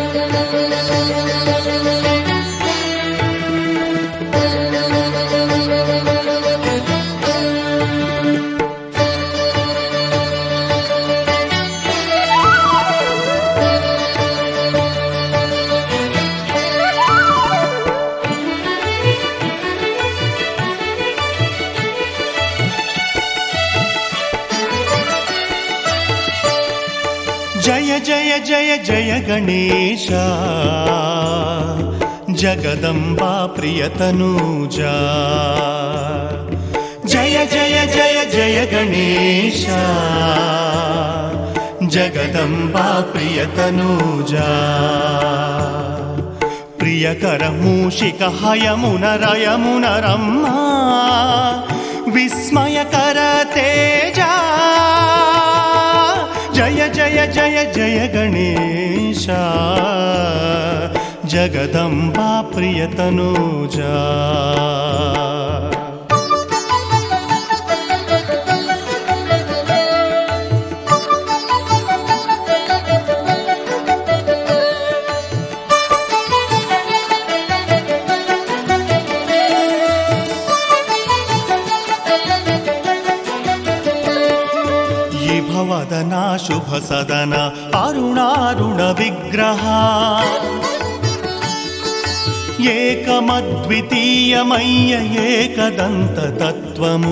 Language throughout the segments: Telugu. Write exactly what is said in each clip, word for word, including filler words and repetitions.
జయ జయ జయ జయ గణేశ జగదంబా ప్రియతనూజా జయ జయ జయ జయ గణేశ జగదంబా ప్రియతనూజా ప్రియకర మూషిక హయమున రయమున రమ్మా విస్మయకర తేజా జయ జయ జయ జయ గణేశ జగదంబా ప్రియతనూజా భవదనా శుభ సదన అరుణారుణ విగ్రహ ఏకమద్వితీయమయ్య ఏకదంత తత్వము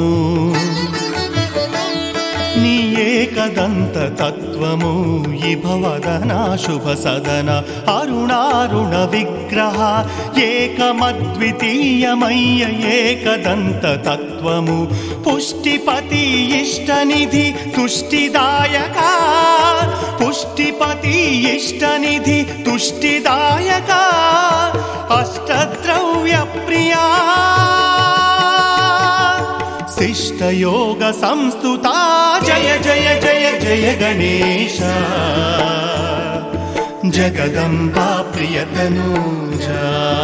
నీ ఏకదంత తత్వము ఈ భవదనా శుభ సదన అరుణారుణ విగ్రహ ఏకమద్వితీయమయ్య ఏకదంత తత్వము పుష్టిపతి ఇష్టనిధి తుష్టిదాయక పుష్టిపతి ఇష్టనిధి తుష్టిదాయక అష్టద్రవ్య ప్రియా శిష్టయోగ సంస్తుతా జయ జయ జయ జయ గణేశ జగదంబా ప్రియతనూజా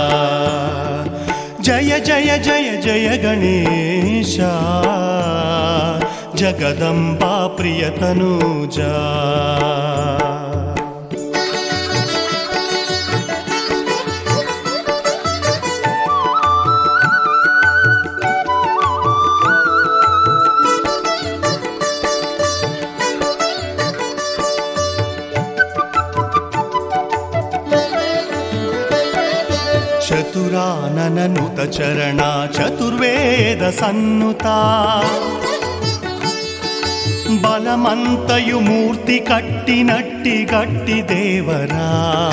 జయ జయ జయ జయ గణేశ జగదంబా ప్రియతనూజా చతురానననుత చరణ చతుర్వేద సన్నుతా బలమంతయు మూర్తి కట్టినట్టి గట్టి దేవరా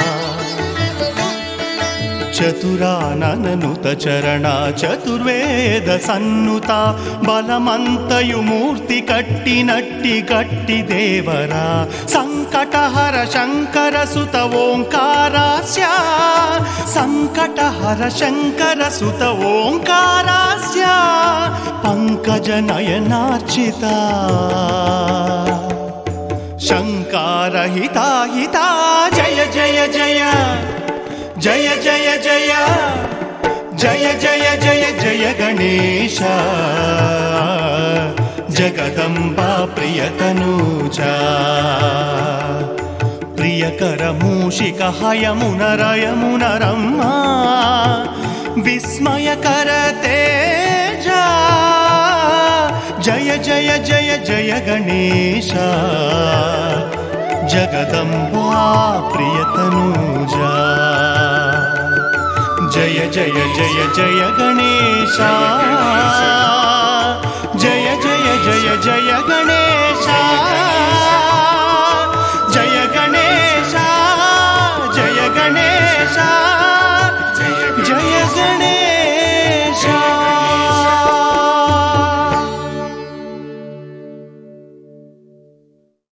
చతురానననుత చరణ చతుర్వేద సన్నుత బలమంతయు మూర్తి కట్టినట్టి గట్టి దేవరా సంకటహర శంకర సుత ఓంకారాస్య సంకటహర శంకర సుత ఓంకారాస్య పంకజ నయనార్చిత శంకారహితా హితా జయ జయ జయ జయ జయ జయ జయ జయ జయ జయ గణేశ జగదంబా ప్రియతనూజా ప్రియకర మూషిక హయమున రయమున రమ్మా విస్మయకర తేజా జయ జయ జయ జయ గణేశ జగదంబా ప్రియతనూజా జయ జయ జయ జయ గణేశ జయ జయ జయ జయ గణేశ